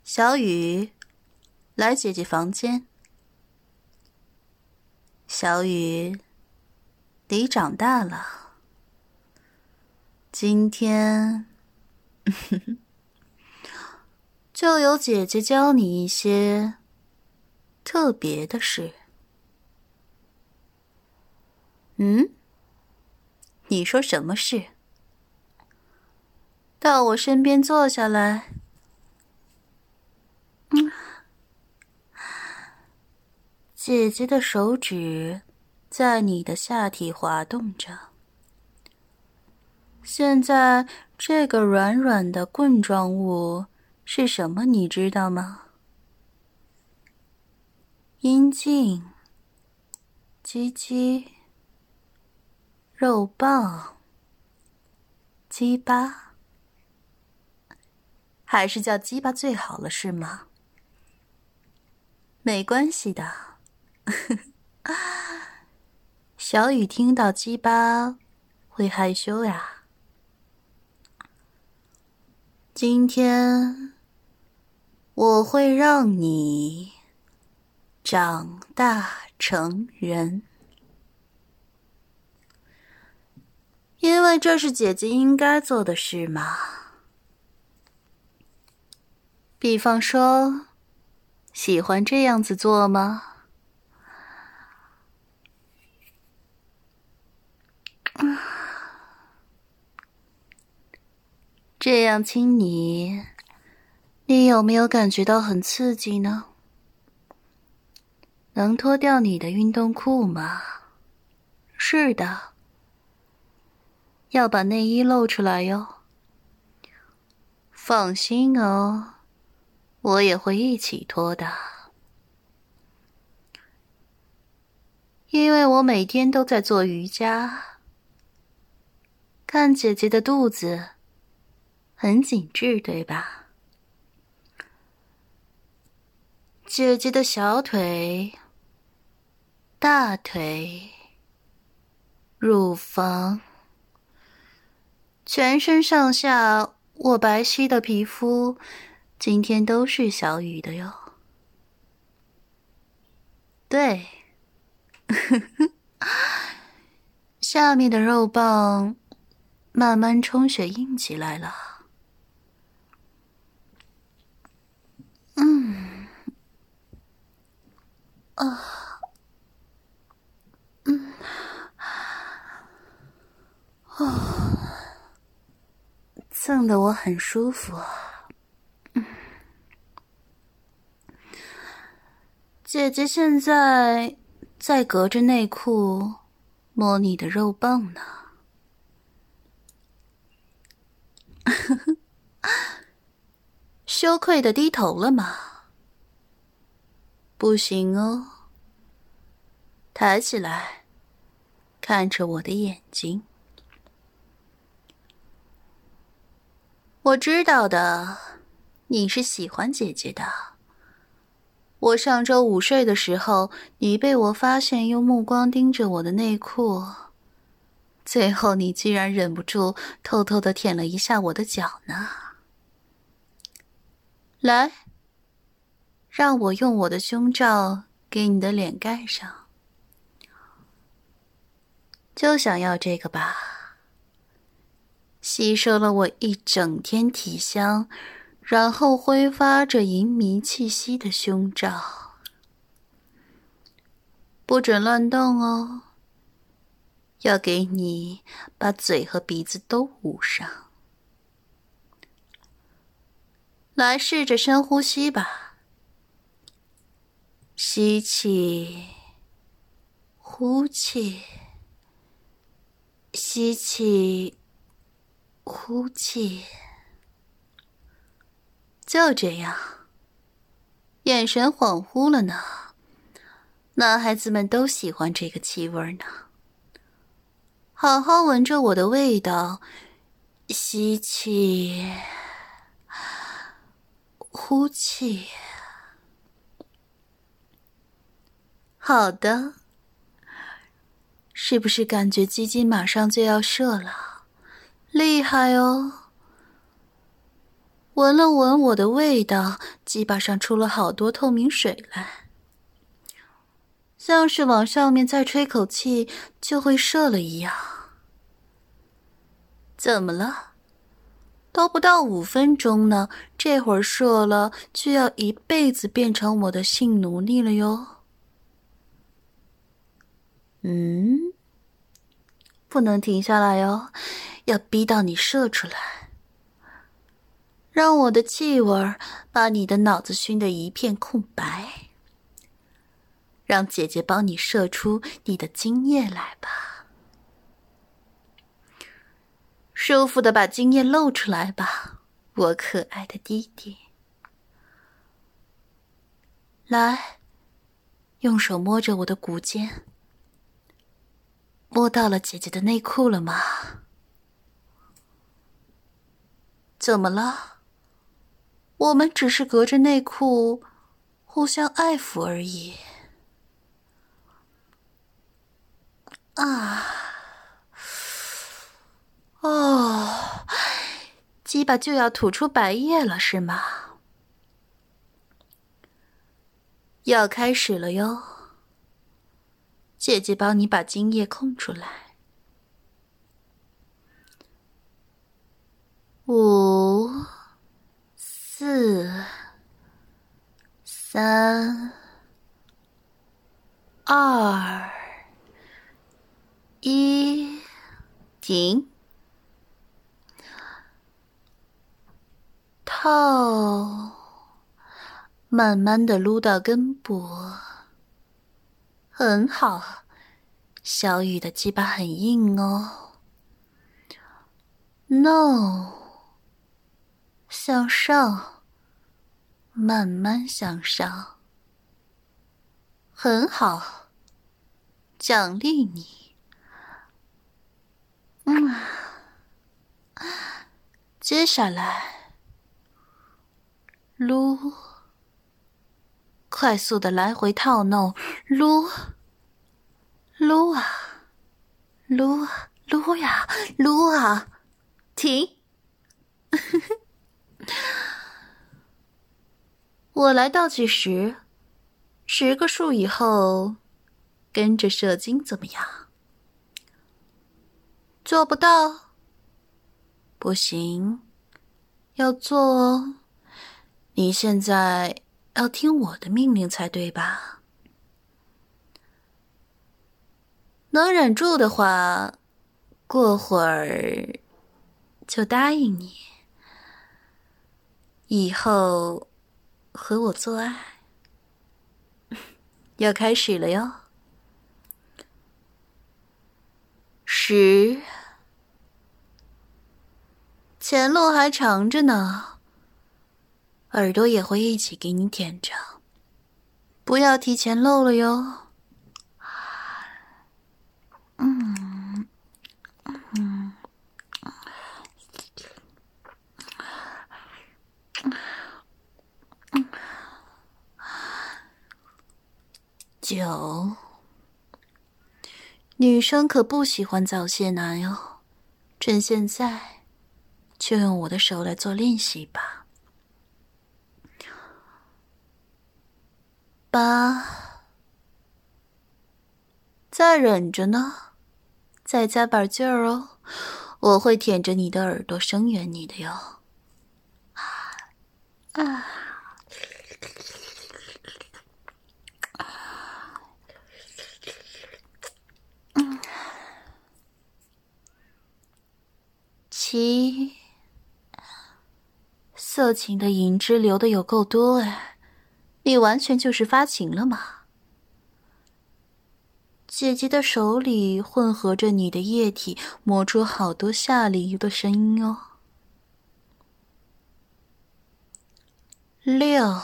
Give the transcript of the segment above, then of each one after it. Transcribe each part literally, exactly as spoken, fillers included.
小雨，来姐姐房间。小雨，你长大了。今天就由姐姐教你一些特别的事。嗯？你说什么事？到我身边坐下来。嗯，姐姐的手指在你的下体滑动着。现在这个软软的棍状物是什么，你知道吗？阴茎、鸡鸡、肉棒、鸡巴，还是叫鸡巴最好了，是吗？没关系的。小雨听到鸡巴会害羞呀。今天我会让你长大成人，因为这是姐姐应该做的事嘛。比方说，喜欢这样子做吗？这样亲你，你有没有感觉到很刺激呢？能脱掉你的运动裤吗？是的，要把内衣露出来哟。放心哦，我也会一起脱的。因为我每天都在做瑜伽，看姐姐的肚子很紧致，对吧？姐姐的小腿、大腿、乳房，全身上下我白皙的皮肤，今天都是小雨的哟。对，下面的肉棒慢慢充血硬起来了。嗯，啊，嗯，哦，蹭得我很舒服。嗯，姐姐现在在隔着内裤摸你的肉棒呢。羞愧的低头了吗？不行哦，抬起来，看着我的眼睛。我知道的，你是喜欢姐姐的。我上周午睡的时候，你被我发现用目光盯着我的内裤，最后你居然忍不住偷偷地舔了一下我的脚呢。来，让我用我的胸罩给你的脸盖上。就想要这个吧，吸收了我一整天体香，然后挥发着淫糜气息的胸罩。不准乱动哦，要给你把嘴和鼻子都捂上。来，试着深呼吸吧。吸气，呼气，吸气，呼气。就这样，眼神恍惚了呢。男孩子们都喜欢这个气味呢。好好闻着我的味道，吸气，呼气。好的，是不是感觉鸡鸡马上就要射了？厉害哦！ 闻了闻我的味道，鸡巴上出了好多透明水来，像是往上面再吹口气就会射了一样。怎么了？都不到五分钟呢，这会儿射了就要一辈子变成我的性奴隶了哟。嗯，不能停下来哟，要逼到你射出来，让我的气味把你的脑子熏得一片空白，让姐姐帮你射出你的精液来吧，舒服的把精液露出来吧，我可爱的弟弟。来，用手摸着我的骨尖，摸到了姐姐的内裤了吗？怎么了？我们只是隔着内裤互相爱抚而已。啊，哦，鸡巴就要吐出白液了是吗？要开始了哟，姐姐帮你把精液空出来。五、四、三、二、一，停。套，慢慢的撸到根部。很好，小雨的鸡巴很硬哦。No， 向上，慢慢向上。很好，奖励你。嗯，接下来，撸，快速的来回套弄，撸，撸啊，撸啊，撸呀，撸啊，停。我来倒计时，十个数以后，跟着射精怎么样？做不到？不行，要做哦。你现在要听我的命令才对吧？能忍住的话，过会儿就答应你，以后和我做爱。要开始了哟。十，前路还长着呢，耳朵也会一起给你舔着，不要提前漏了哟。嗯嗯嗯，九，女生可不喜欢早泄男哟，趁现在就用我的手来做练习吧。八，再忍着呢，再加把劲儿哦，我会舔着你的耳朵声援你的哟。啊，嗯，七，色情的饮汁流的有够多哎，你完全就是发情了嘛。姐姐的手里混合着你的液体，磨出好多下流的声音哦。六，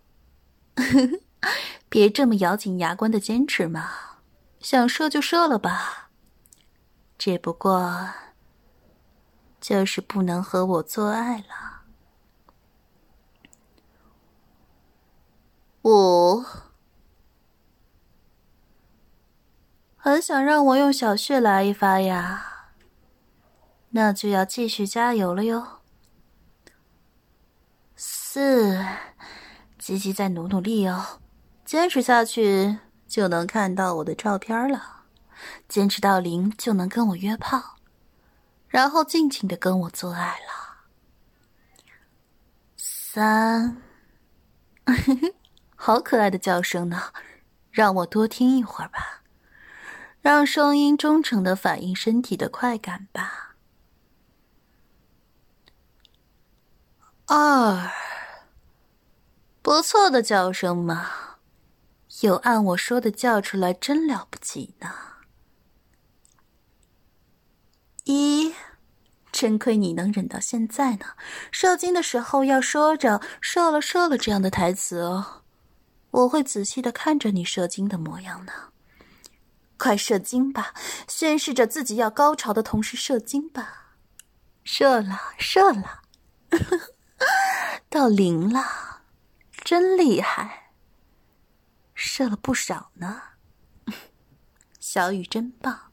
别这么咬紧牙关的坚持嘛，想射就射了吧，只不过就是不能和我做爱了。五，很想让我用小穴来一发呀，那就要继续加油了哟。 四，积极再努努力哦，坚持下去就能看到我的照片了，坚持到零就能跟我约炮，然后尽情的跟我做爱了。三，好可爱的叫声呢，让我多听一会儿吧，让声音忠诚的反映身体的快感吧。二，不错的叫声嘛，有按我说的叫出来真了不起呢。一，真亏你能忍到现在呢，射精的时候要说着射了射了这样的台词哦，我会仔细的看着你射精的模样呢。快射精吧，宣示着自己要高潮的同时射精吧。射了射了到零了，真厉害，射了不少呢。小雨真棒。